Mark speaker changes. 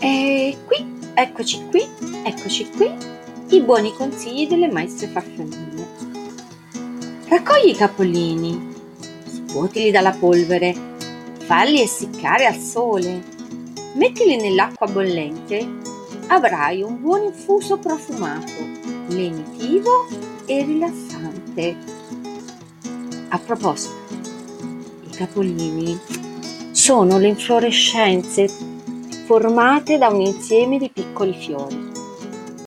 Speaker 1: E eccoci qui, i buoni consigli delle maestre farfalline. Raccogli i capolini, scuotili dalla polvere, falli essiccare al sole, mettili nell'acqua bollente, avrai un buon infuso profumato, lenitivo e rilassante. A proposito, i capolini sono le inflorescenze formate da un insieme di piccoli fiori.